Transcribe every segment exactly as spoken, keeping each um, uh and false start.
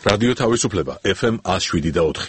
რადიო თავისუფლება ეფ ემ one oh seven და four.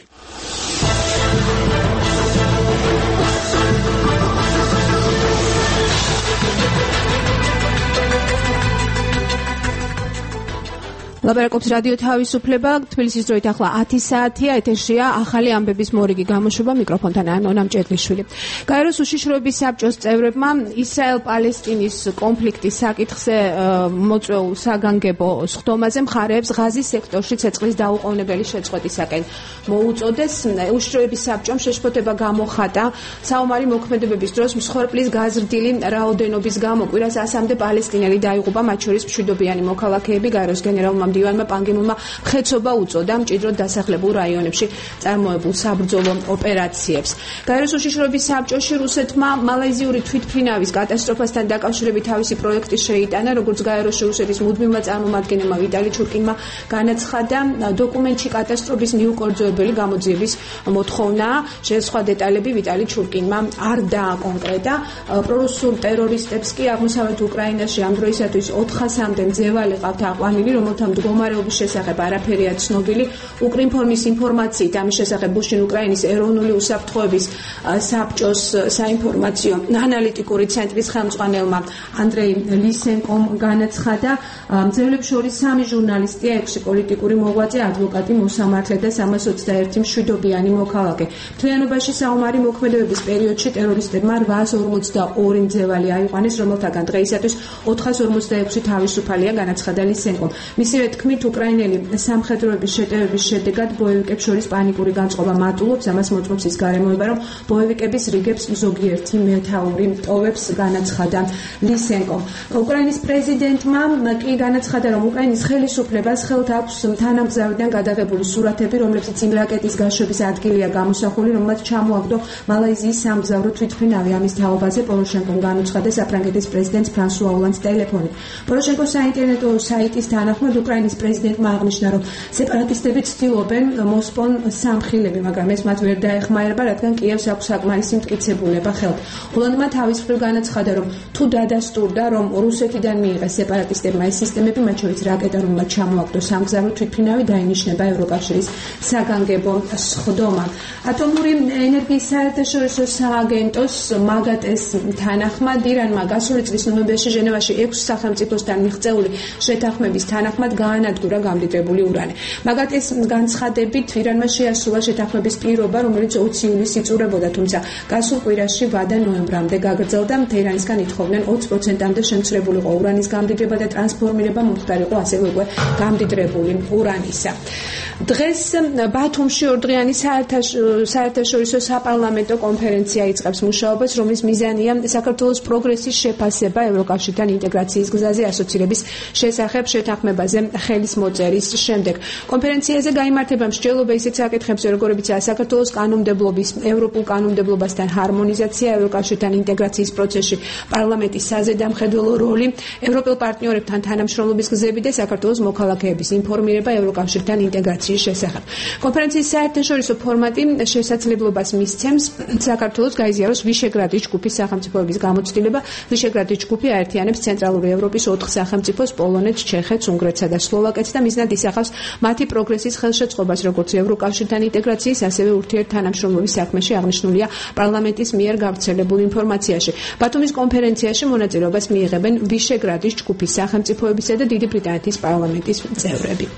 ლაპარაკობს რადიო თავისუფლება, თბილისის დროით ახლა ათი საათია, ეთერშია ახალი ამბების მორიგი გამოშვება, მიკროფონთან არის ნონა მჭედლიშვილი. გაეროს უშიშროების საბჭოს წევრებმა ისრაელ-პალესტინის კონფლიქტის საკითხზე მოწვეულ საგანგებო სხდომაზე მხარეებს ღაზის სექტორში ცეცხლის დაუყოვნებელი შეწყვეტისაკენ მოუწოდეს. უშიშროების საბჭომ შეშფოთება გამოხატა საომარი მოქმედებების დროს მსხვერპლის გაზრდილი რაოდენობის გამო კვირას ასამდე პალესტინელი დაიღუპა, მათ შორის მშვიდობიანი მოქალაქეები. გაეროს გენერალურმა მდივანმა პან კი მუნმა ხეცობა უწოდა მჭიდროდ დასახლებულ რაიონებში წარმოებულ საბრძოლო ოპერაციებს. გაეროს უშიშროების საბჭოში რუსეთმა მალაიზიური თვითმფრინავის კატასტროფასთან დაკავშირებით თავისი პროექტი შეიტანა, როგორც გაეროში რუსეთის მუდმივმა წარმომადგენელმა ვიტალი ჩურკინმა განაცხადა. დოკუმენტში კატასტროფის მიუკერძოებელი გამოძიების მოთხოვნაა. სხვა დეტალები ვიტალი ჩურკინმა არ დააკონკრეტა. პრორუსულ ტერორისტებს კი აღმოსავლეთ უკრაინაში ამ დროისათვის ოთხასამდე მძევალი ყავთ აყვანილი, რომელთა მდგომარეობის შესახებ არაფერია ცნობილი. უკრინფორმის ინფორმაციით ამის შესახებ ბუშინ უკრაინის ეროვნული უსაფრთხოების საბჭოს საინფორმაციო ანალიტიკური ცენტრის ხელმძღვანელმა ანდრეი ლისენკომ განაცხადა. მძევლებს შორის სამი ჟურნალისტია, ექვსი პოლიტიკური მოღვაწე, ადვოკატი, მოსამართლე და სამას ოცდაერთი მშვიდობიანი მოქალაქე. მთლიანობაში საომარი მოქმედებების პერიოდში ტერორისტებმა რვაას ორმოცდაორი მძევალი აიყვანეს, რომელთაგან დღეისათვის ოთხას ორმოცდაექვსი თავისუფალია, განაცხადა ლისენკომ. მისივე თქმით, უკრაინელი სამხედროების შეტევების შედეგად ბოევიკებს შორის პანიკური განწყობა მატულობს. ამას მოწმობს ის გარემოება, რომ ბოევიკების რიგებს ზოგიერთი მეთაური ტოვებს, განაცხადა ლისენკომ. უკრაინის პრეზიდენტმა კი განაცხადა, რომ უკრაინის ხელისუფლებას ხელთ აქვს თანამგზავრიდან გადაღებული სურათები, რომლებიც იმ რაკეტის გაშვების ადგილია გამოსახული, რომელმაც ჩამოაგდო მალაიზიის სამგზავრო თვითმფრინავი. ამის თაობაზე პოროშენკომ განუცხადა საფრანგეთის პრეზიდენტს ფრანსუა ოლანდს ტელეფონით. პოროშენკოს საინტერნეტო საიტის თანახმად უკრაინის პრეზიდენტმა აღნიშნა, რომ სეპარატისტები ცდილობენ მოსპონ სამხილები, მაგრამ ეს მათ ვერ დაეხმარება, რადგან კიევს აქვს საკმარისი მტკიცებულება ხელთ. ოლანდმა თავის მხრივ განაცხადა, რომ თუ დადასტურდა, რომ რუსეთიდან მიიღეს სეპარატისტებმა ეს სისტემები, მათ შორის რაკეტა, რომელმაც ჩამოაგდო სამგზავრო თვითმფრინავი, დაინიშნება ევროკავშირის საგანგებო სხდომა. ატომური ენერგიის საერთაშორისო სააგენტოს მაგატეს თანახმად ირანმა გასული წლის ნოემბერში ჟენევაში ექვს სახელმწიფოსთან მიღწეული შეთანხმების თანახმად გაანადგურა გამდიდრებული ურანი. მაგატეს განცხადებით ირანმა შეასრულა შეთანხმების პირობა, რომელიც ოცი ივლისს იწურებოდა, თუმცა გასულ კვირაში ვადა ნოემბრამდე გაგრძელდა. თეირანისგან ითხოვდნენ ოცი პროცენტამდე შემცირებულიყო ურანის გამდიდრება და ტრანსფორმირება მომხდარიყო ასევე უკვე გამდიდრებული ურანისა. დღეს ბათუმში ორდღიანი საერთაშორისო საპარლამენტო კონფერენცია იწყებს მუშაობას, რომლის მიზანია საქართველოს პროგრესის შეფასება ევროკავშირთან ინტეგრაციის გზაზე ასოცირების შესახებ შეთანხმებაზე ხელის მოწერის შემდეგ. კონფერენციაზე გაიმართება მსჯელობა ისეთ საკითხებზე, როგორებიცაა საქართველოს კანონმდებლობის, ევროპულ კანონმდებლობასთან ჰარმონიზაცია, ევროკავშირთან ინტეგრაციის პროცესში პარლამენტის საზედამხედველო როლი, ევროპელ პარტნიორებთან თანამშრომლობის გზები და საქართველოს მოქალაქეების ინფორმირება ევროკავშირთან ინტეგრაციის შესახებ. კონფერენციის საერთაშორისო ფორმატი შესაძლებლობას მისცემს საქართველოს გაიზიაროს ვიშეგრადის ჯგუფის სახელმწიფოების გამოცდილება. ვიშეგრადის ჯგუფი აერთიანებს ცენტრალური ევროპის ოთხ სახელმწიფოს, პოლონეთს, ჩეხეთს, უნგრეთსა და სლოვაკეთს და მიზნად ისახავს მათი პროგრესის ხელშეწყობას, როგორც ევროკავშირთან ინტეგრაციის, ასევე ურთიერთთანამშრომლობის საქმეში აღნიშნულია პარლამენტის მიერ გავრცელებულ ინფორმაციაში. ბათუმის კონფერენციაში მონაწილეობას მიიღებენ ვიშეგრადის ჯგუფის სახელმწიფოებისა და დიდი ბრიტანეთის პარლამენტის წევრები.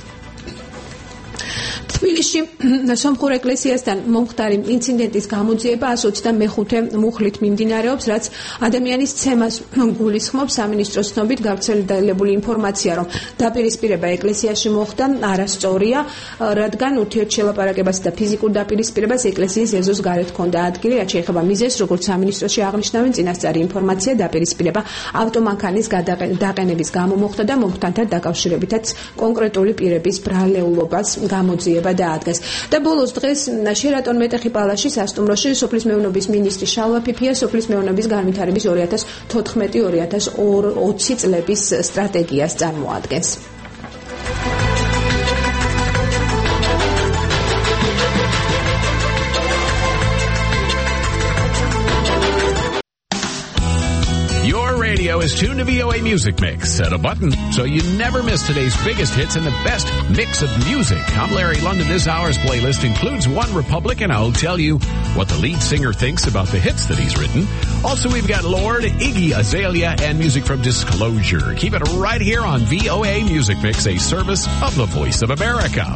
თბილისში სომხურ ეკლესიასთან მომხდარი ინციდენტის გამოძიება one hundred twenty-five მუხლით მიმდინარეობს, რაც ადამიანის ცემას გულისხმობს. სამინისტროს ცნობით გავრცელებული ინფორმაცია, რომ დაპირისპირება ეკლესიაში მოხდა, არასწორია, რადგან ურთიერთშელაპარაკებასა და ფიზიკურ დაპირისპირებას ეკლესიის ეზოს გარეთ ჰქონდა ადგილი, რაც შეეხება მიზეზს, როგორც სამინისტროში აღნიშნავენ, წინასწარი ინფორმაცია დაპირისპირება ავტომანქანის დაყენების გამო მოხდა და მომხდართან დაკავშირებითაც კონკრეტული პირების ბრალეულობას გამოძიება დაადგეს. და ბოლოს დღეს შირატონ მეტეხი პალაში სასტუმროში სოფლის მეურნეობის მინისტრი შალვა ფიფია სოფლის მეურნეობის განვითარების two thousand fourteen two thousand twenty წლების სტრატეგიას წარმოადგენს. radio is tuned to V O A Music Mix. Set a button so you never miss today's biggest hits and the best mix of music. I'm Larry London. This hour's playlist includes One Republic, and I'll tell you what the lead singer thinks about the hits that he's written. Also, we've got Lord, Iggy Azalea, and music from Disclosure. Keep it right here on V O A Music Mix, a service of the Voice of America.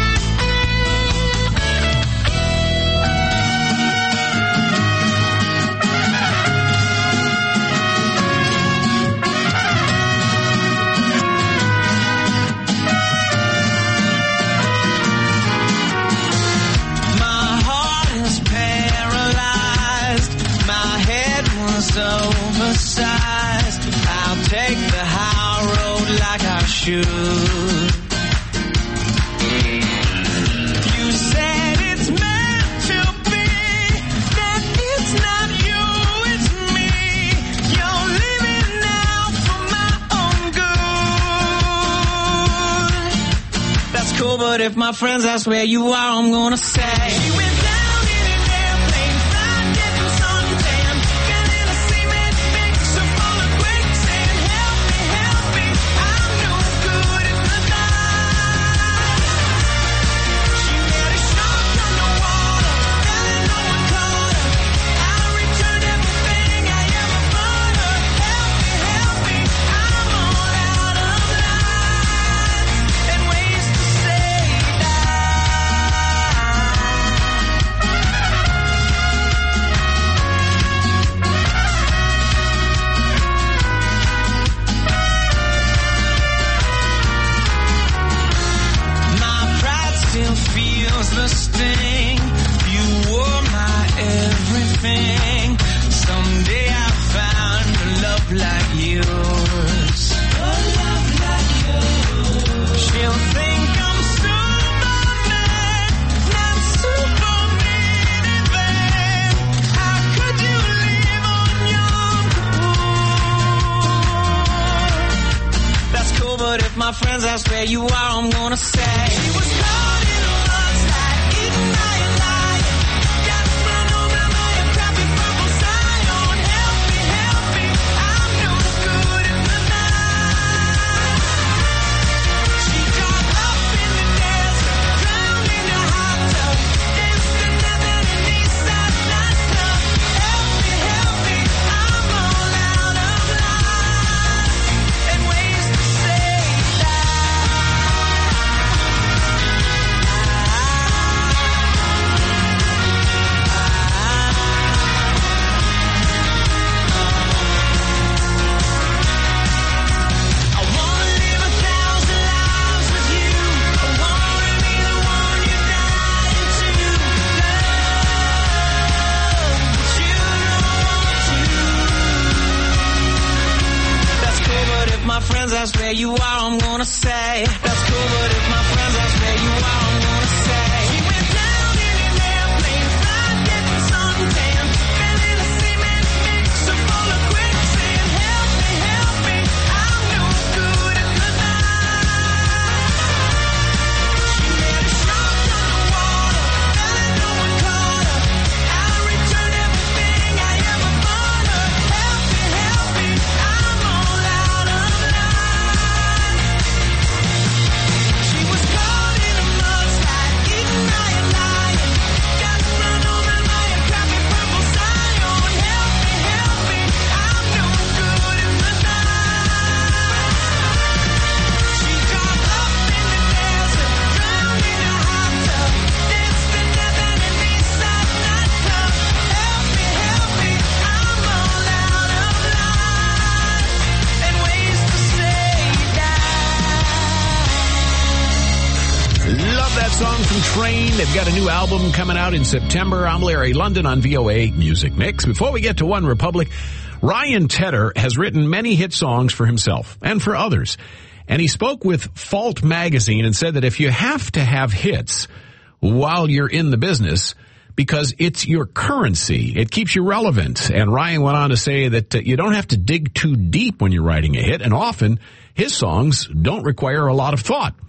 Oversized, I'll take the high road like I should. You said it's meant to be, that it's not you, it's me. You're living now for my own good. That's cool, but if my friends ask where you are, I'm gonna say she went down. My friends ask where you are, I'm gonna say she was caught in a mudslide, eaten by a lion. Got run over by a crappy purple scion. Help me, help me, I'm no good in the night. She got up in the desert, drowned in a hot tub, danced to nothing in Eastside nightclub. Help me, help me, I'm all out of line and ways to say. Friends ask where you are, I'm gonna say that's cool, but if my friends ask where you are, I'm gonna say she went down in an airplane, fried, getting suntan, fell in a cement mixer full of quicksand. Help me, help me, I'm no good in the night. She made a shark underwater, fell and no one caught her. I returned everything I ever bought her. Help me, help me, I'm all out of Song from Train. They've got a new album coming out in September. I'm Larry London on V O A Music Mix. Before we get to One Republic, Ryan Tedder has written many hit songs for himself and for others. And he spoke with Fault Magazine and said that if you have to have hits while you're in the business, because it's your currency, it keeps you relevant. And Ryan went on to say that uh, you don't have to dig too deep when you're writing a hit, and often his songs don't require a lot of thought.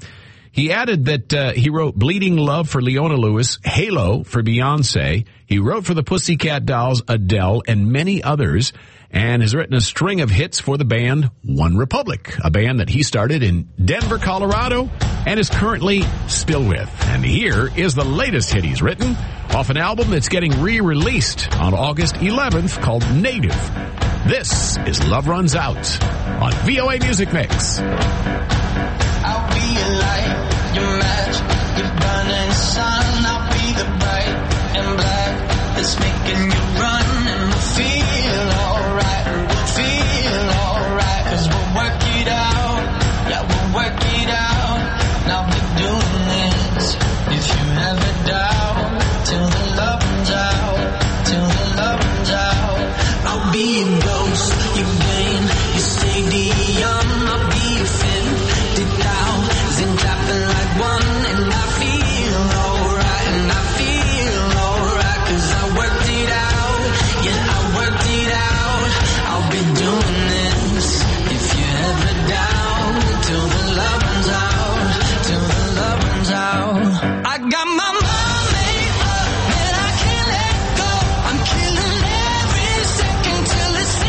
He added that uh, he wrote Bleeding Love for Leona Lewis, Halo for Beyonce. He wrote for the Pussycat Dolls, Adele, and many others, and has written a string of hits for the band One Republic, a band that he started in Denver, Colorado, and is currently still with. And here is the latest hit he's written off an album that's getting re-released on August eleventh called Native. This is Love Runs Out on V O A Music Mix. I'll be your light, your match, your burning sun. I'll be the bright and black that's making you run, and we'll feel alright, and we'll feel alright, cause we'll work it out, yeah, we'll work it out, and I'll be doing this, if you have a doubt, till the love runs out, till the love runs out. I'll be your ghost, your game, your stadium, I'll be your fin, did out, and clapping like one, and I feel alright, and I feel alright, cause I worked it out, yeah, I worked it out, I'll be doing this, if you ever down, till the love runs out, till the love runs out. I got my mind made up, and I can't let go, I'm killing every second till it's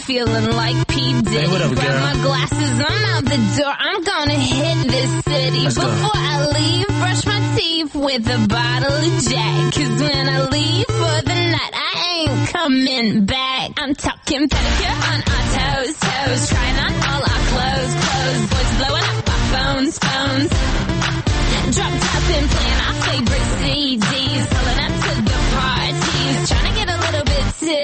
feeling like P. Diddy. Hey, what up, Grab girl? my glasses, I'm out the door. I'm gonna hit this city. Let's go. Before I leave, brush my teeth with a bottle of Jack. Cause when I leave for the night, I ain't coming back. I'm talking pedicure on our toes, toes. Trying on all our clothes, clothes. Boys blowing up our phones, phones. Drop top and playing our favorite C Ds. Pulling up to the parties. Trying to get a little bit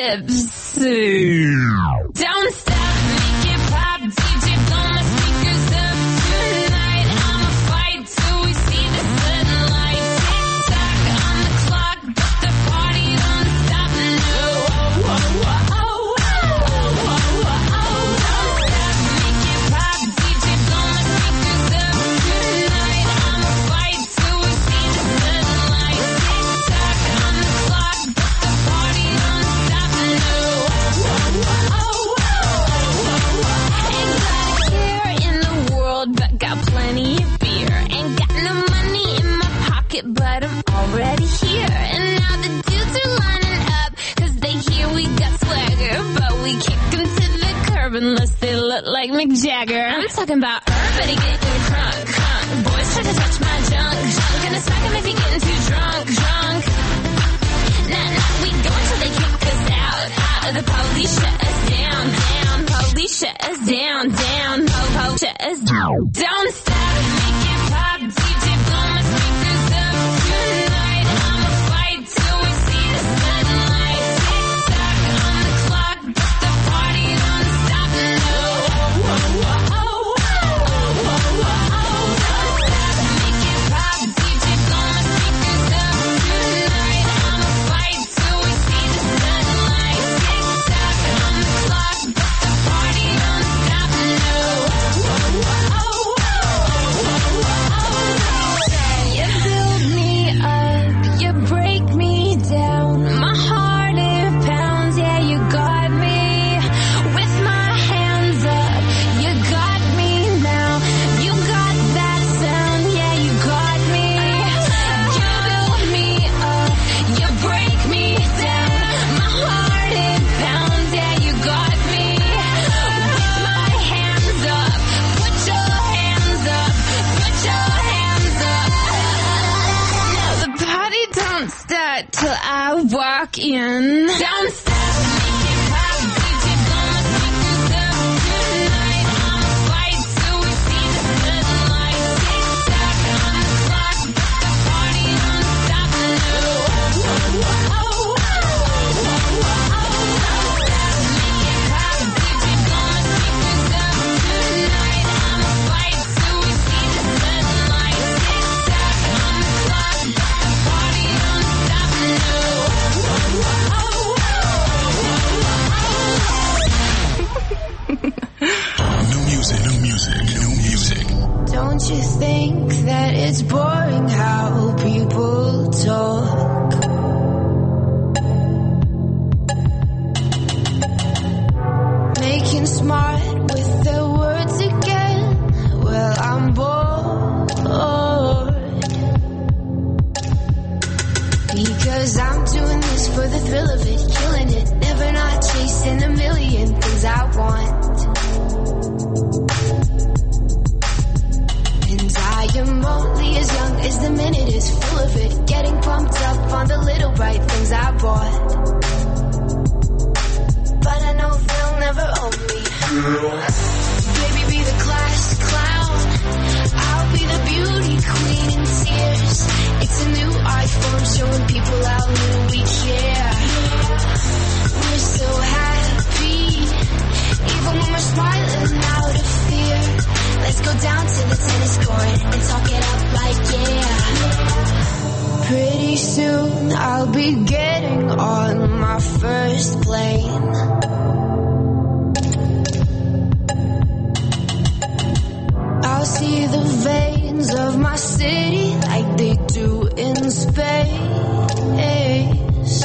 tipsy. Don't stop, make it pop. D J, blow my speakers up tonight. I'ma fight till we see the sunlight. Tick tock on the clock, but the party don't stop. No, oh, oh, oh, oh, oh, oh, oh, oh. Don't stop, make it pop. D J, blow my speakers up tonight. I'ma fight till we see the sunlight. Tick tock on the clock, but the party don't stop. No, oh, oh, oh, oh, oh, oh. Ain't got a care in the world, but got plenty of beer. Ain't got no money in my pocket, but I'm already here. And now the dudes are lining up, cause they hear we got swagger. But we kick them to the curb unless they look like Mick Jagger. I'm talking about everybody getting crunk, crunk. Boys try to touch my junk, junk. Gonna smack him if he getting too drunk, drunk. Nah, nah, we go until they kick us out, out. The police shut us down, down. Police shut us down, down. Po, po, shut us down. Don't stop, make it pop. D J, blow my speakers up tonight. I'ma fight till we see the sunlight. Tick tock on the clock, but the party don't stop. No, oh, oh, oh, oh, oh, oh, oh, oh. Don't stop, make it pop. D J, blow my speakers up tonight. I'ma fight till we see the sunlight. Tick tock on the clock, but the party don't stop. No, oh, oh, oh, oh, oh, oh, oh. You build me up, you break me down. My heart it pounds, yeah, you got me. With my hands up, you got me now. You got that sound, yeah, you got me. You build me up, you break me down. My heart it pounds, yeah, you got me. With my hands up, put your hands up, put your hands up. Now the party don't start till I walk in. Don't stop, make it pop. D J, blow my speakers up tonight. I'ma fight till we see the sunlight. Tick tock on the clock, but the party don't stop. No, oh, oh, oh, oh, oh, oh, oh. Don't stop, make it pop. D J, blow my speakers up tonight. I'ma fight till we see the sunlight. Tick tock on the clock, but the party don't stop. No, oh, oh, oh, oh, oh, oh, oh. New music, new music, new music. Don't you think that it's boring how people talk? Making smart with their words again. Well, I'm bored. Because I'm doing this for the thrill of it, killing it. Never not chasing a million things I want. And I am only as young as the minute is full of it. Getting pumped up on the little bright things I bought. But I know they'll never own me. Baby, be the class clown. I'll be the beauty queen in tears. It's a new iPhone showing people how little we care. We're so happy, even when we're smiling out of fear. Let's go down to the tennis court and talk it up like yeah. Pretty soon I'll be getting on my first plane. I'll see the veins of my city like they do in space.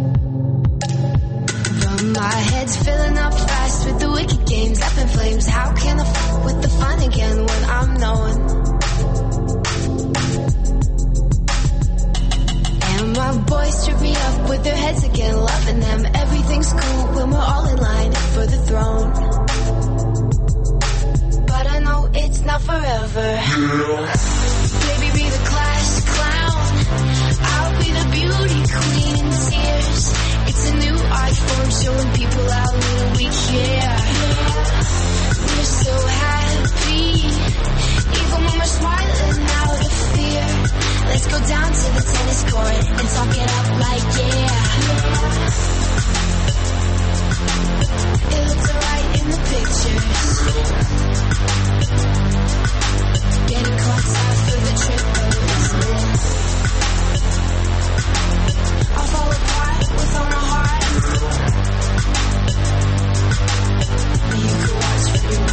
But my head's filling up fast with the wicked games up in flames. How can I fuck with the fun again when I'm known? And my boys trip me up with their heads again, loving them. Everything's cool when we're all in line for the throne. Baby, be the class clown. I'll be the beauty queen in tears. It's a new art form showing people how little we care. We're so happy, even when we're smiling out of fear. Let's go down to the tennis court and talk it up like yeah. It looks alright in the pictures. Getting caught out for the triples. I'll fall apart with all my heart. But you could watch from your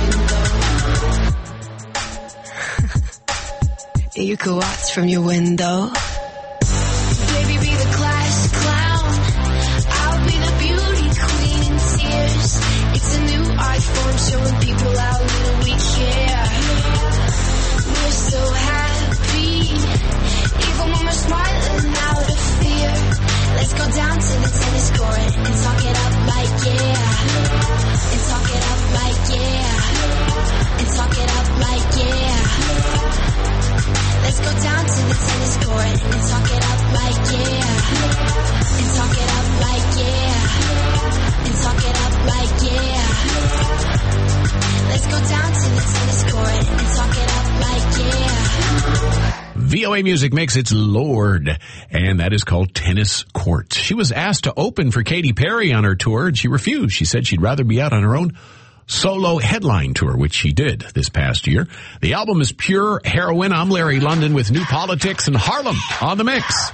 window. You could watch from your window. Baby, be the class clown. I'll be the beauty queen in tears. It's a new art form showing people how little we care. We're so happy, even when we're smiling out of fear. Let's go down to the tennis court and talk it up like yeah. And talk it up like yeah. And talk it up like yeah. Let's go down to the tennis court and talk it up like yeah. And talk it up like yeah. And talk it up like yeah. Let's go down to the tennis court and talk it up like yeah. V O A Music makes its Lord, and that is called Tennis Court. She was asked to open for Katy Perry on her tour, and she refused. She said she'd rather be out on her own solo headline tour, which she did this past year. The album is pure heroin. I'm Larry London with New Politics and Harlem on the mix.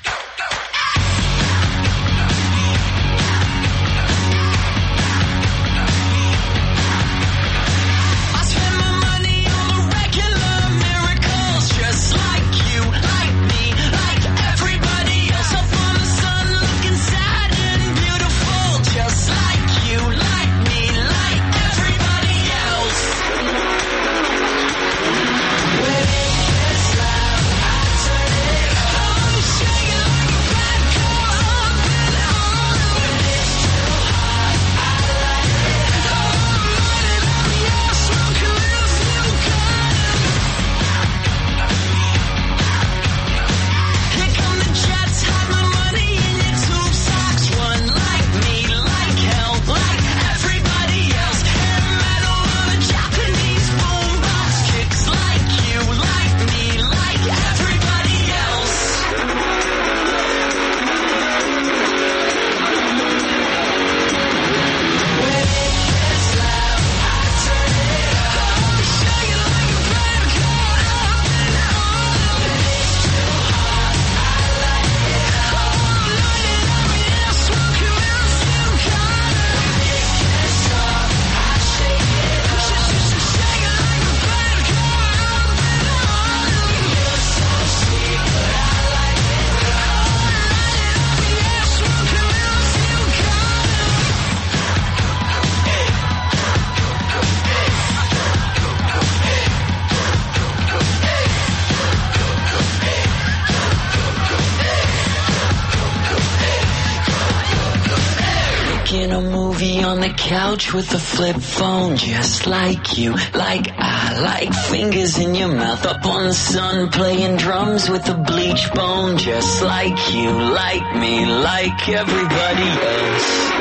Couch with a flip phone, just like you, like I, like fingers in your mouth, up on the sun, playing drums with a bleach bone, just like you, like me, like everybody else.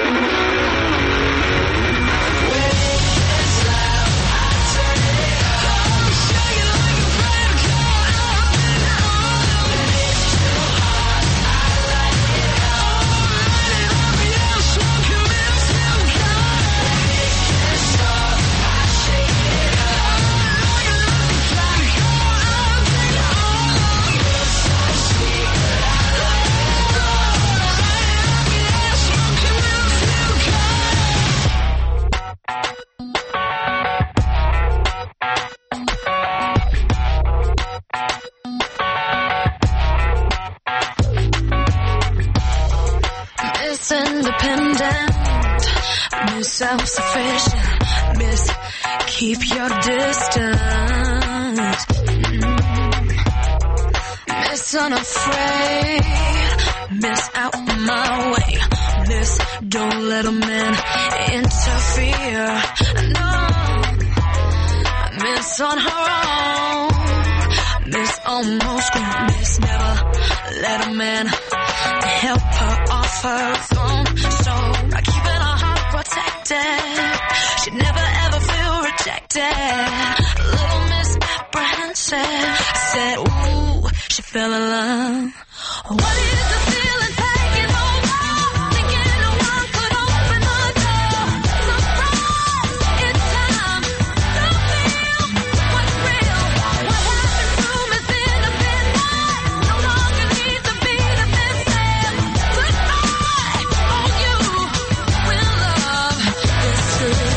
Self-sufficient, miss, keep your distance. Mm. Miss, unafraid, miss, out my way. Miss, don't let a man interfere. No, miss, on her own. almost grew. Miss never let a man help her off her throne. So by keeping her heart protected, she'd never ever feel rejected. Little Miss Apprehensive said, ooh, she fell in love. What is the feeling taking over? Thinking no one could open the door. Surprise, it's time to feel what's real. What happened to Miss Independent? No longer needs to be defensive. Goodbye, oh you, when love is true.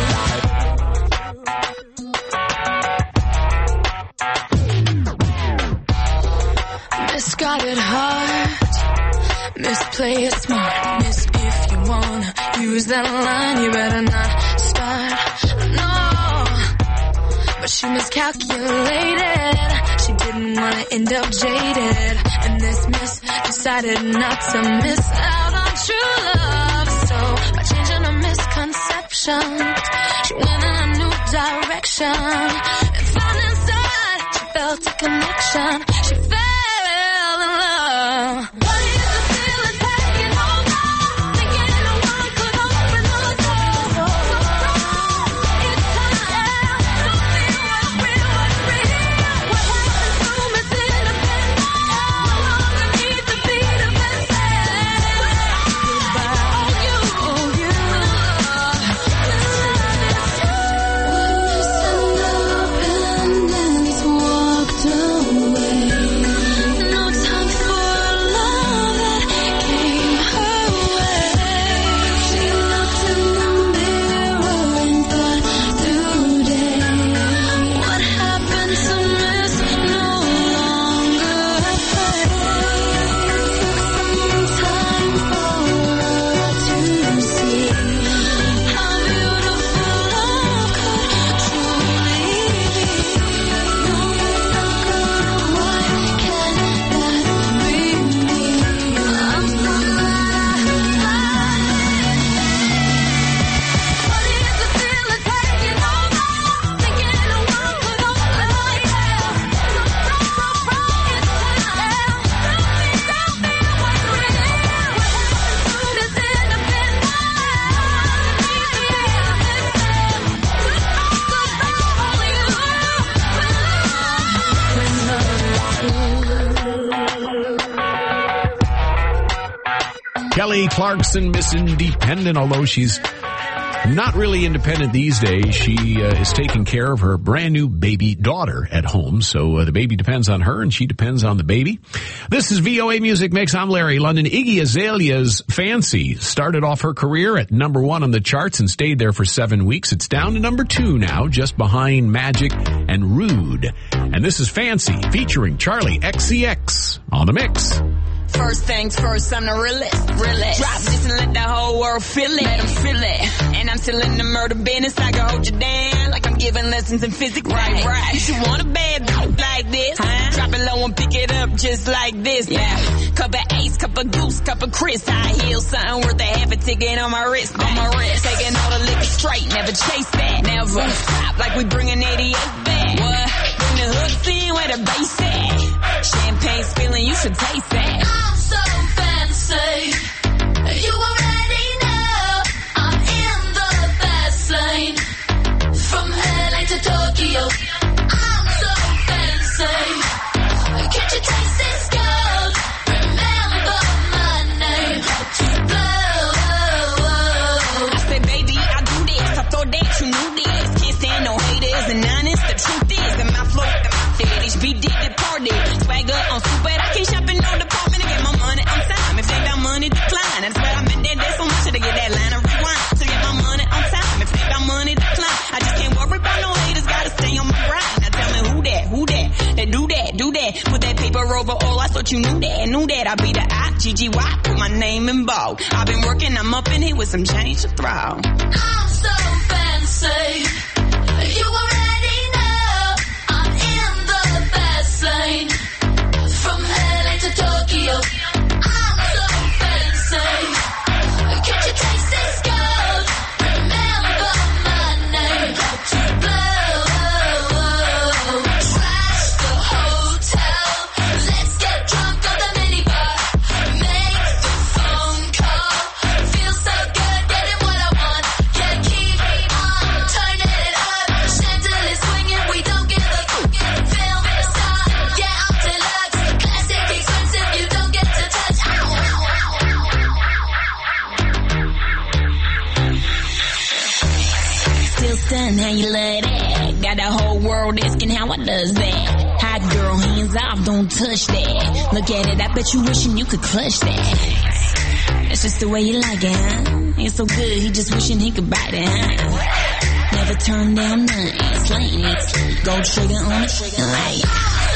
Miss got it hard. Miss play it smart. Miss if you wanna use that line, you better not start. No, but she miscalculated. She didn't wanna end up jaded, and this miss decided not to miss out on true love. So by changing her misconceptions, she went in a new direction and found inside she felt a connection. She fell in love. What is the feeling taking over? Thinking no one could open the door. Surprise, it's time to feel what's real, what's real. What happened to Miss Independent? No longer needs to be defensive. Goodbye, oh you, oh you, Miss Independence walked away. No time for love that came her way. She looked in the mirror and thought today, what happened to Miss no longer afraid. Took some time for her to see how beautiful love could truly be. No longer, why can't that be me? I'm so glad I What is the feeling taking over? Thinking no one could open the door. Surprise, surprise, it's time to feel what's real. What happened to Miss Independent? Needs to be defensive. Goodbye, goodbye, all you. When love is true. Kelly Clarkson, Miss Independent, although she's not really independent these days. She uh, is taking care of her brand new baby daughter at home. So uh, the baby depends on her and she depends on the baby. This is V O A Music Mix. I'm Larry London. Iggy Azalea's Fancy started off her career at number one on the charts and stayed there for seven weeks. It's down to number two now, just behind Magic and Rude. And this is Fancy featuring Charlie X C X on the mix. First things first, I'm the realest, realest. Drop this and let the whole world feel it. Let them feel it. And I'm still in the murder business. I can hold you down like I'm giving lessons in physics. Right, right. You should want a bad bitch like this. Huh? Drop it low and pick it up just like this. Yeah. Cup of Ace, cup of Goose, cup of Chris. High heels, something worth a half a ticket on my wrist. On my wrist. Taking all the liquor straight, never chase that. Never stop like we bringing eighty-eight back. What? Bring the hooks in where the bass at. Champagne spilling, you should taste that. I'm so fancy. You already know I'm in the fast lane. From L A to Tokyo, I'm so fancy. Can't you taste this gold? Remember my name. Blow. I said, baby, I do this. I thought that you knew this. Can't stand no haters and honest. The truth is, in my flow, in my fit, H B D departed. Swagger on stupid. I can't shop in no department to get my money on time. If they got money, decline. That's where I'm in there. There's so much to get that line of rewind. To get my money on time. If they got money, decline. I just can't worry about no haters. Gotta stay on my grind. Now tell me who that, who that, that do that, do that. Put that paper over all. I thought you knew that, knew that. I be the I, G G Y, put my name in bold. I've been working, I'm up in here with some change to throw. I'm so fancy. You already know I'm in the fast lane. From L A to Tokyo, I'm so fancy. Can't you taste this gold? Remember my name. Blow. Trash the hotel. done, how you love that? Got the whole world asking how I does that. Hot girl, hands off, don't touch that. Look at it, I bet you wishing you could clutch that. That's just the way you like it, huh? It's so good, he just wishing he could bite it, huh? Never turn down nothing, slaying it. Gold trigger on the trigger like.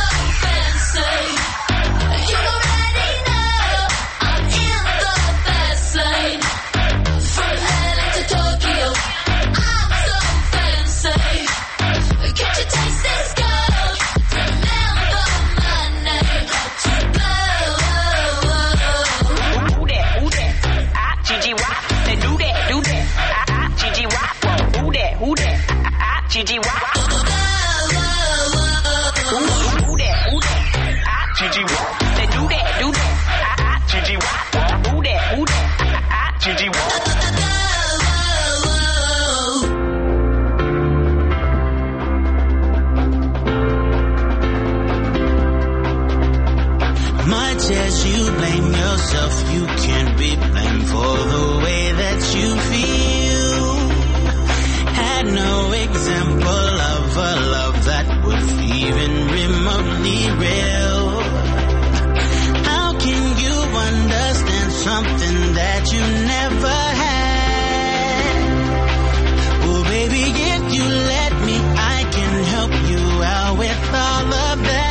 Much as you blame yourself, you can't be blamed for the way that you feel. Had no example of a love that was even remotely real. How can you understand something that you never had? Well, baby, if you let me, I can help you out with all of that.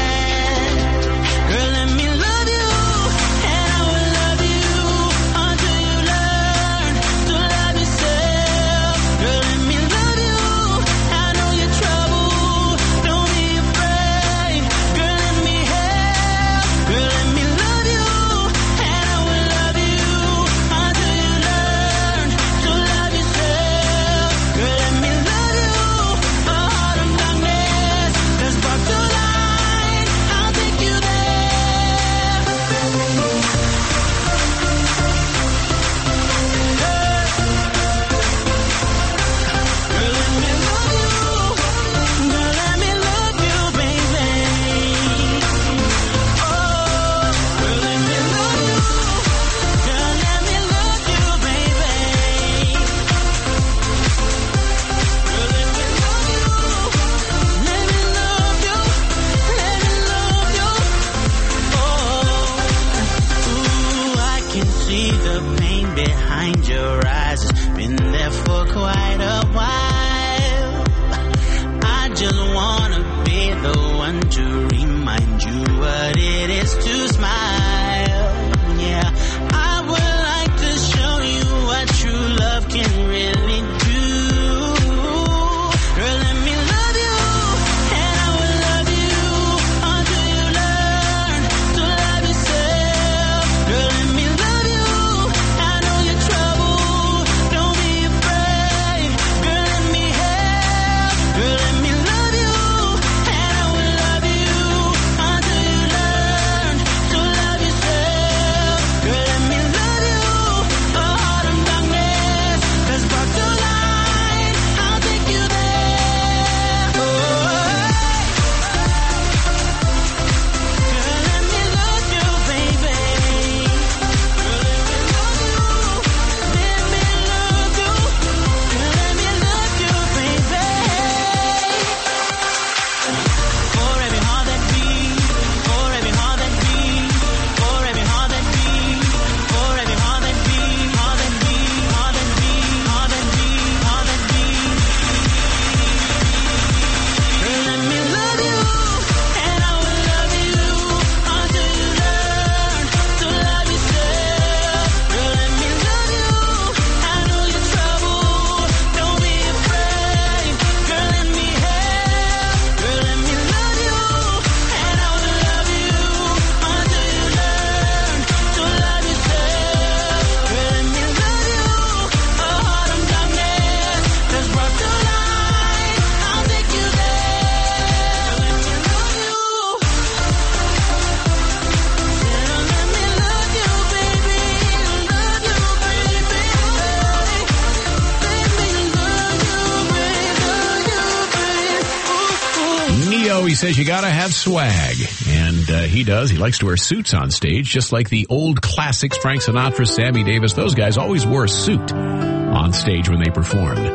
He says you gotta have swag, and uh, he does. He likes to wear suits on stage, just like the old classics, Frank Sinatra, Sammy Davis. Those guys always wore a suit on stage when they performed.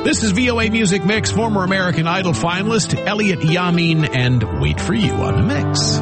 This is V O A Music Mix, former American Idol finalist Elliot Yamin, and Wait For You on the mix.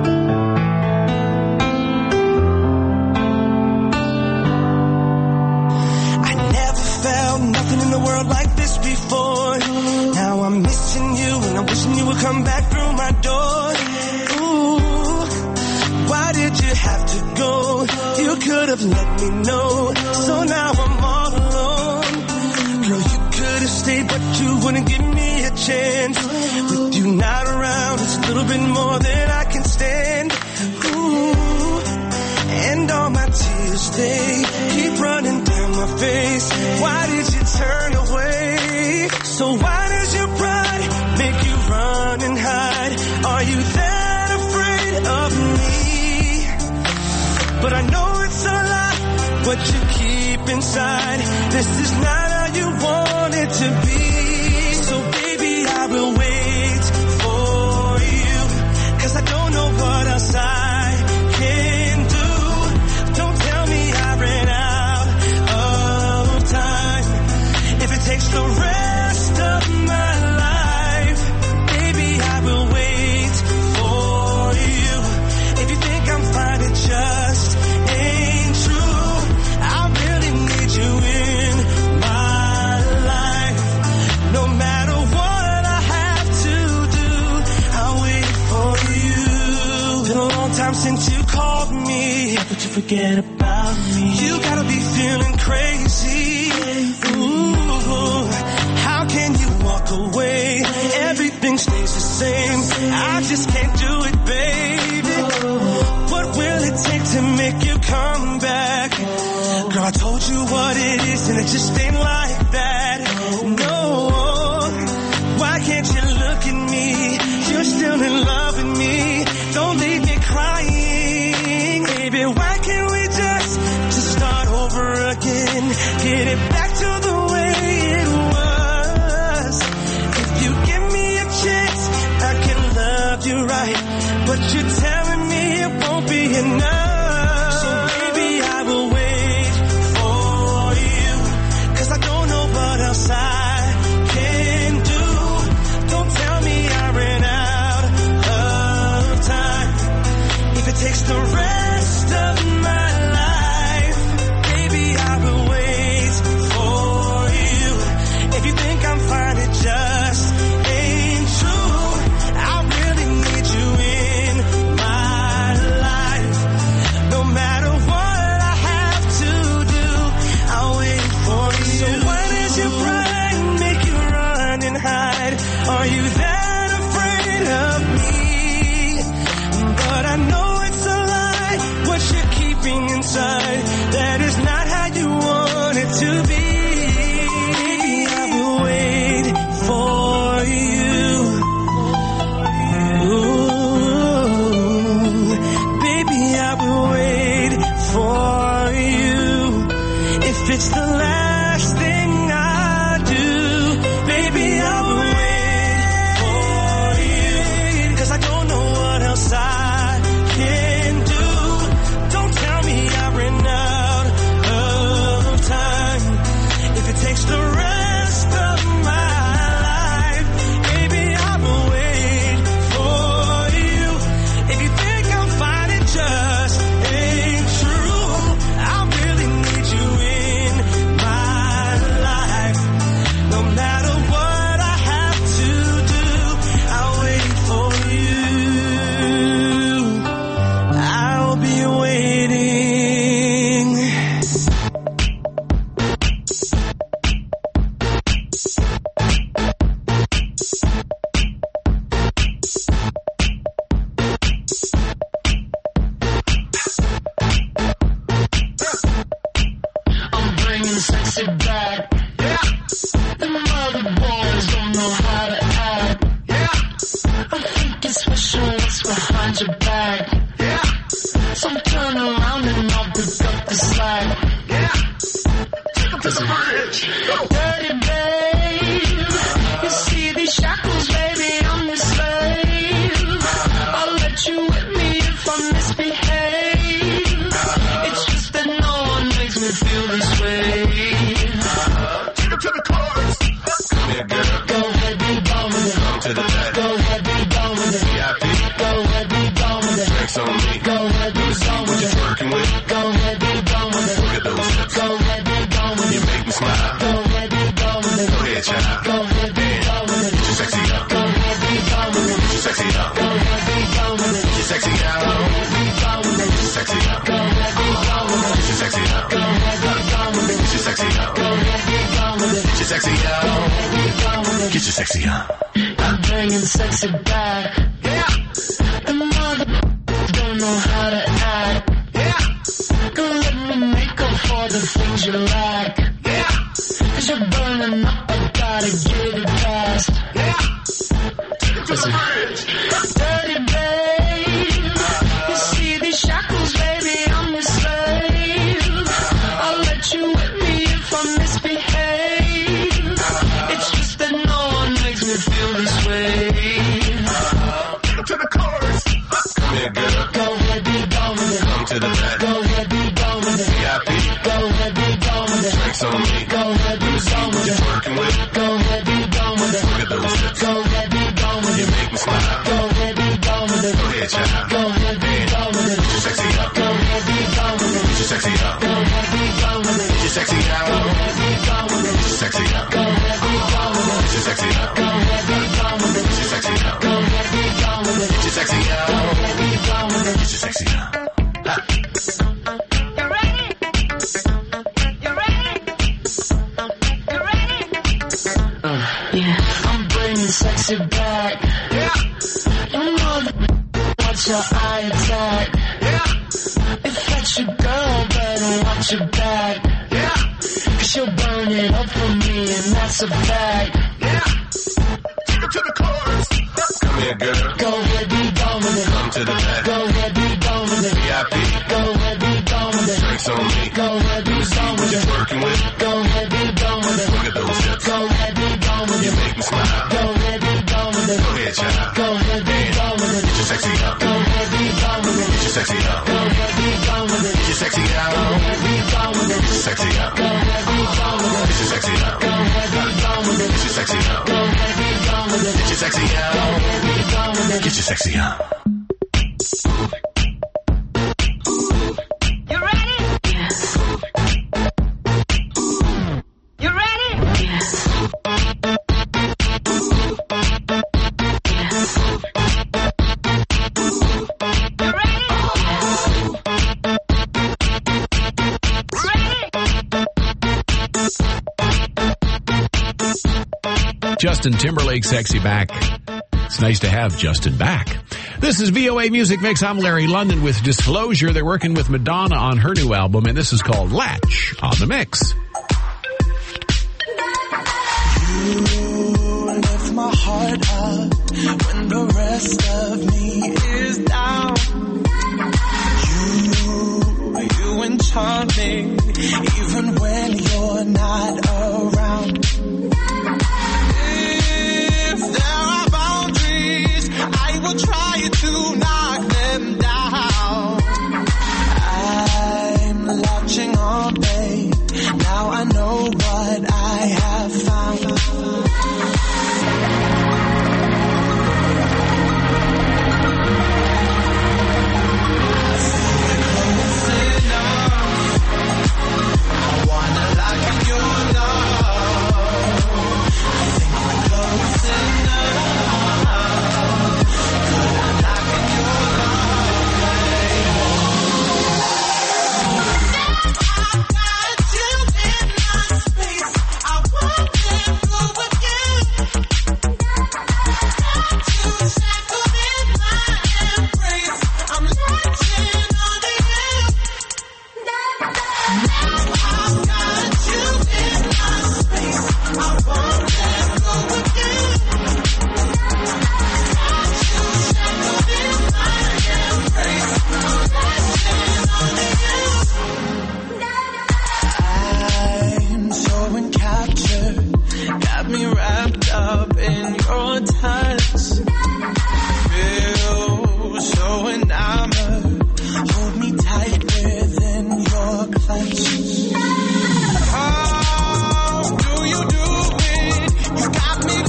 I never felt nothing in the world like this before. Now I'm missing you and I'm wishing you would come back through my door. Ooh, why did you have to go? You could have let me know. So now I'm all alone. Girl, you could have stayed, but you wouldn't give me a chance. With you not around, it's a little bit more than I can stand. Ooh, and all my tears, they keep running down my face. Why did you turn away? So why does your pride make you run and hide? Are you that afraid of me? But I know it's a lie, what you keep inside. This is not how you want it to be. So baby, I will wait for you, 'cause I don't know what else I can do. Don't tell me I ran out of time. If it takes the rest of my life, baby, I will wait for you. If you think I'm fine, it just ain't true. I really need you in my life. No matter what I have to do, I'll wait for you. Been a long time since you called me, but you forget about me. You gotta be feeling crazy. Ooh, how can you walk away? Everything stays the same. I just can't do it, baby. What will it take to make you come back? Girl, I told you what it is, and it just ain't like that. No, why can't you look at me? You're still in love with me. Don't leave me crying, baby. Why can't we just just start over again? Get it back to the way it was. If you give me a chance, I can love you right. But you're telling me it won't be enough. So baby, I will wait for you, 'cause I don't know what else I can do. Don't tell me I ran out of time. If it takes the rest of my life, baby, I will wait for you. If you think I'm fine, it just ain't true. I really need you in my life. No matter what I have to do, I'll wait for you. So why does your pride make you run and hide? Are you that afraid of me? But I know it's a lie, what you're keeping inside. That is not how you want it to be. I will wait for you. Ooh, baby, I will wait for you. If it's the last thing I do, baby, I will wait for you. 'Cause I don't know what else I can do. Don't tell me I ran out of time. If it takes the rest of my life, baby, I will wait for you. If you think I'm fine, it just ain't true. I really need you in my life. No matter what I have to do, I'll wait for you. I'll be waiting. I'm bringing sexy back. Yeah. The mother boys don't know how to act. Yeah. I think it's special what's behind your back. Yeah. So turn around and I'll pick up the slack. Yeah. Take up to the bridge. Dirty babe. You see these shackles, baby, I'm your slave. I'll let you whip me if I misbehave. It's just that no one makes me feel this way. Take him to the chorus. Drinks on me. Go ahead, be gone with it. Working with. Go ahead, be gone with it. Look at those hips. Go ahead, be gone with it. You make me smile. Go ahead, be gone with it. Go ahead, child. Go ahead, be gone with it. Get your sexy on. Go ahead, be gone with it. Get your sexy on. Go ahead, be gone with it. Get your sexy on. Go ahead, be gone with it. Get your sexy on. Go ahead, be gone with it. Get your sexy on. Go ahead, be gone with it. Get your sexy on. Go ahead, be gone with it. Get your sexy on. Go ahead, be gone with it. Get your sexy on. I'm bringing sexy back. Yeah. The mother don't know how to act. Yeah. Go let me make up for the things you lack. Yeah. Cause you're burning up, I gotta get it fast. Yeah. Listen. Dirty babe, you see these shackles, baby, I'm your slave. I'll let you whip me if I misbehave. It's just that no one makes me feel this way. To the chorus. Come here, girl. Go ahead, be gone with it. Come to the back. Go ahead, be gone with it. V I P. Go ahead, be gone with it. Drinks on me. Go ahead, be gone with it. Working with. Go ahead, be gone with it. Look at those hips. Go ahead, be gone with You it. make me smile. Go ahead, be gone with it. Go ahead, child. Go ahead, be gone with it. Get your sexy on. Go ahead, be gone with it. Get your sexy on. Go ahead, be gone with it. Get your sexy on. Go ahead, be gone with it. Get your sexy on. Go ahead, be gone with it. Get your sexy on. Go ahead, be gone with it. Get your sexy on. Go ahead, be gone with it. Get your sexy on. Go ahead, be gone with it. Get your sexy on. Ha. You ready? You ready? You ready? Yeah, I'm bringing sexy back. Yeah. You know the watch your eye attack. Yeah. If that's your girl, better watch your back. Yeah. Cause you'll burn it up for me, and that's a fact. Yeah. Take it to the chorus. Come here, girl. Go ahead, be gone with it. Come to the back. Go ahead, be gone with it. V I P. Go ahead, be gone with it. Drinks on me. Go ahead, be gone with it. Working with. Go ahead, be gone with it. Look at those hips. Go ahead, be gone with You it. make me smile. Go ahead, be gone with it. Go ahead, child. Go ahead, be gone with it. Get your sexy on. Go ahead, be gone with it. Get your sexy on. Go ahead, be gone with it. Get your sexy Go on. ahead, be gone with it. Get your sexy on. Go ahead, be gone with it. Get your sexy on. Go ahead, be gone with it. Get your sexy on. Go ahead, be gone with it. Get your sexy Go on. ahead, be gone with it. Get your sexy on. You ready? You ready? You ready? Justin Timberlake, Sexy Back. It's nice to have Justin back. This is V O A Music Mix. I'm Larry London with Disclosure. They're working with Madonna on her new album, and this is called Latch on the Mix. You lift my heart up when the rest of me is down. You, you enchant me even when you're not around. If there are boundaries, I will try to knock them down. I'm latching on, babe. Now I know what I have found.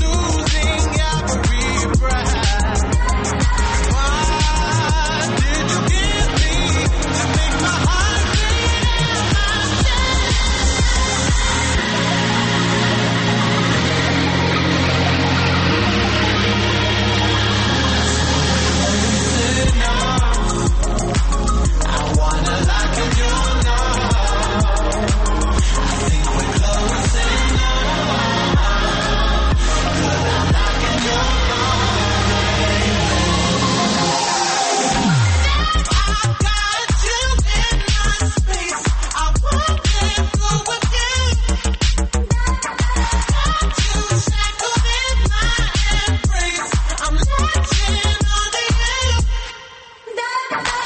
Did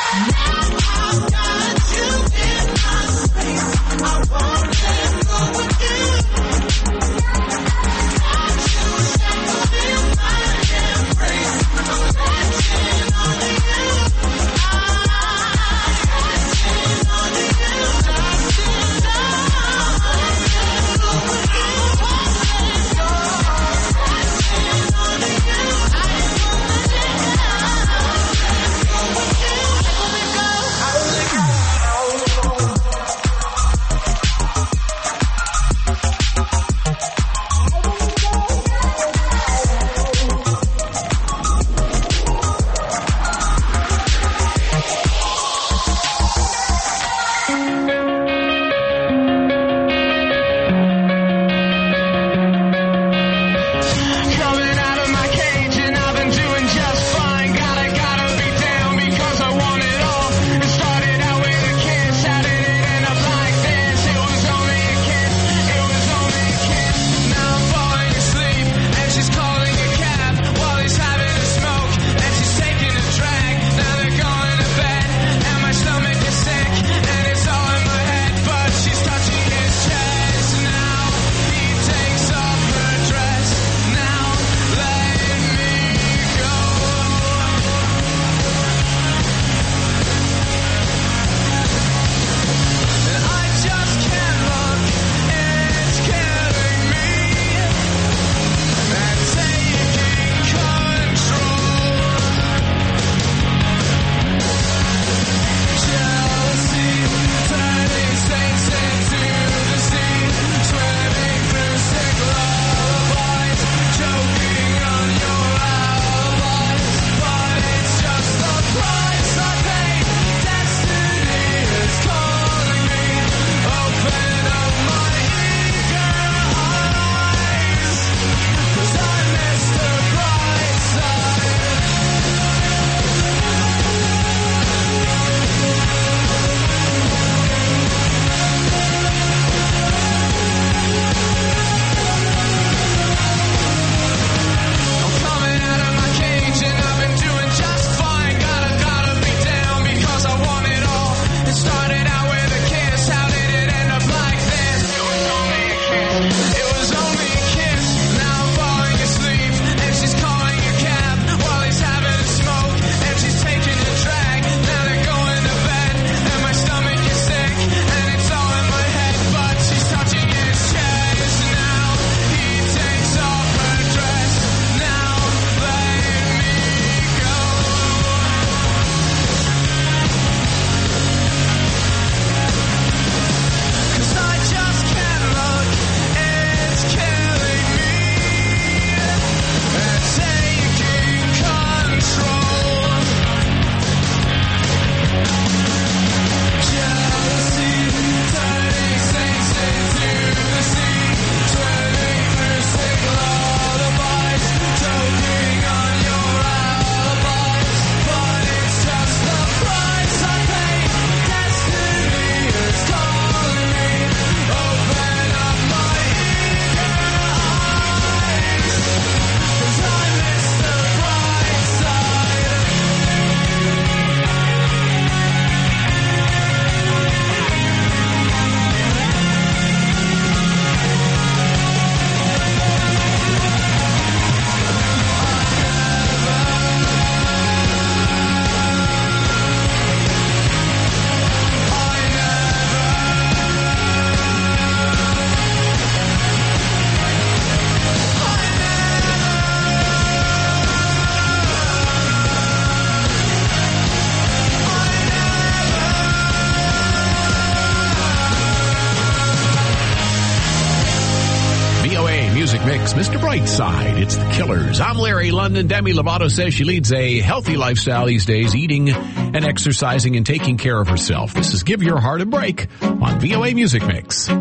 Mix, Mister Brightside. It's the Killers. I'm Larry London. Demi Lovato says she leads a healthy lifestyle these days, eating and exercising and taking care of herself. This is Give Your Heart a Break on V O A Music Mix. The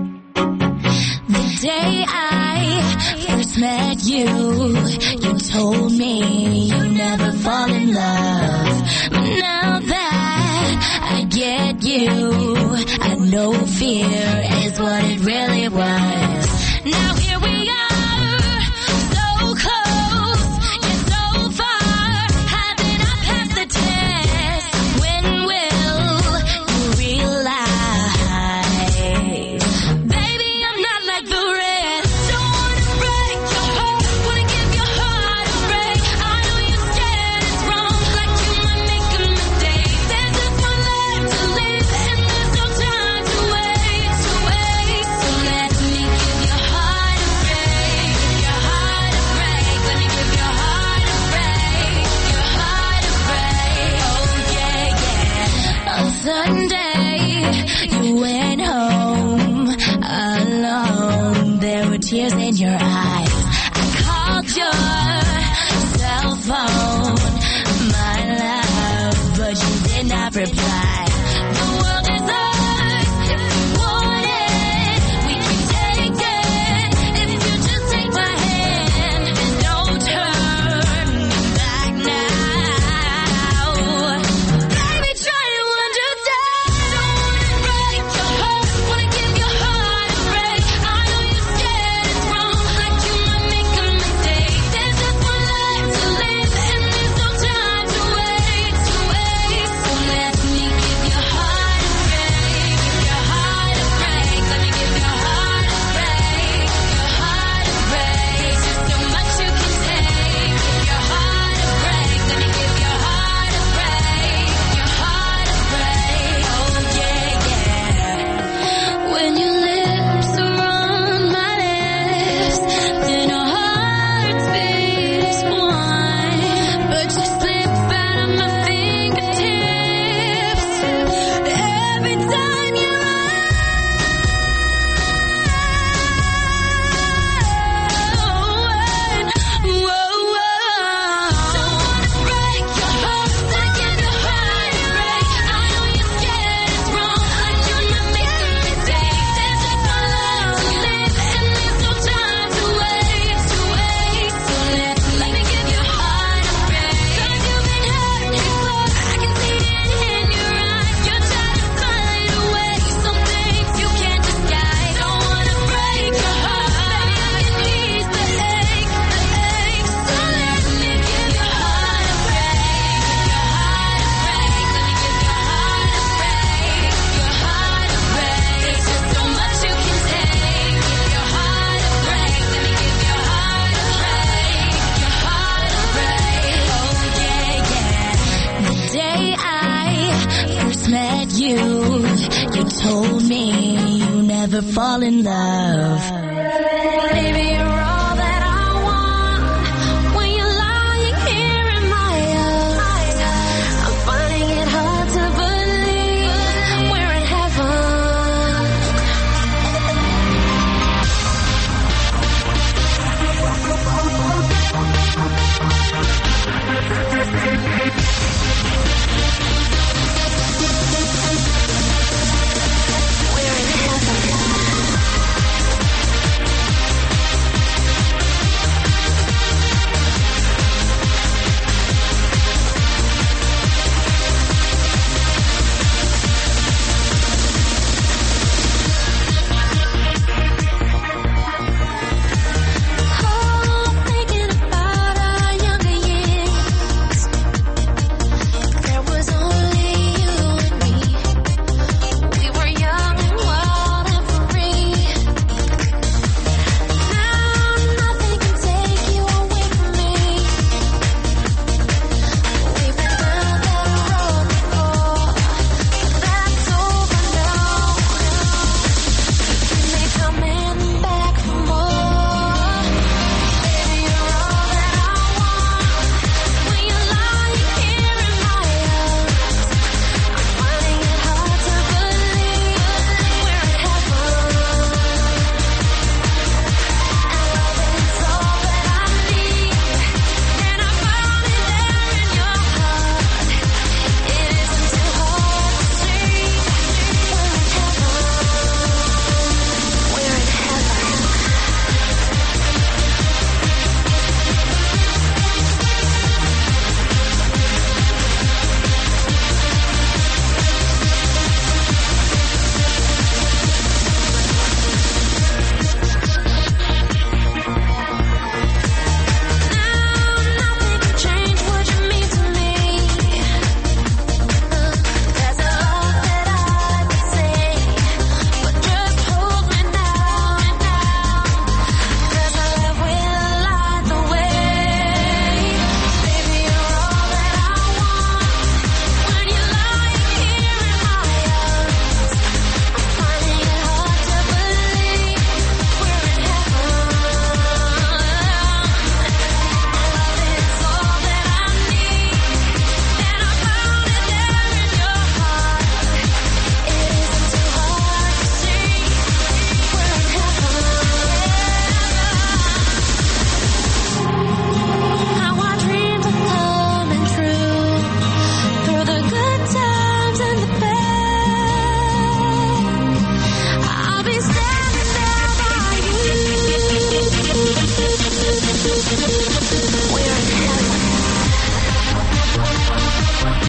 day I first met you, you told me you never fall in love. But now that I get you, I know fear is what it really was. Now here we are, so close, yet so far. How did I pass the test when we're You went home alone. There were tears in your eyes. I called your cell phone, my love, but you did not reply. The world is ours if you want it. We can take it if you just take my hand. There's no turning back now. Baby, try to understand. Don't wanna break your heart, wanna give your heart a break. I know you're scared it's wrong, like you might make a mistake. There's just one life to live, and there's no time to wait, to wait. So let me give your heart a break, give your heart a break. Let me give your heart a break, your heart a break. There's so much you can take. Give your heart a break. Let me give your heart a break, your heart a break. Oh yeah, yeah. When your lips are on my lips, then our hearts beat as one. But you slip out of my fingertips every time you run. Whoa, whoa. Don't wanna break your heart, wanna give your heart a break. I know you're scared it's wrong, like you might make a mistake. There's just one life to live, and there's no time to wait, to wait. So let let me give your heart a break. 'Cause you've been hurt before, I can see it in your eyes. You're trying to find a way, some things you can't disguise. Don't wanna break your heart, baby, I can ease the ache, the ache. So let me give your heart a break, give your heart a break. Let me give your heart a break, your heart a break. There's just so much you can take. Give your heart a break. Let me give your heart a break, your heart a break. Oh yeah, yeah. The day I first met you, you told me you never fall in love.